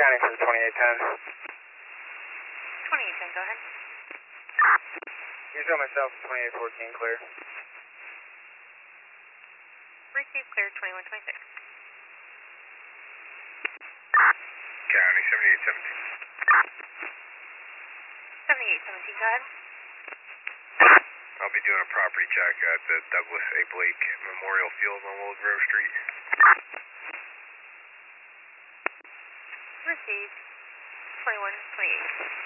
County for 2810. 2810, go ahead. You show myself 2814 clear. Receive clear 2126. County 7817. 7817, go ahead. I'll be doing a property check at the Douglas A. Blake Memorial Field on Willow Grove Street. Received 2128.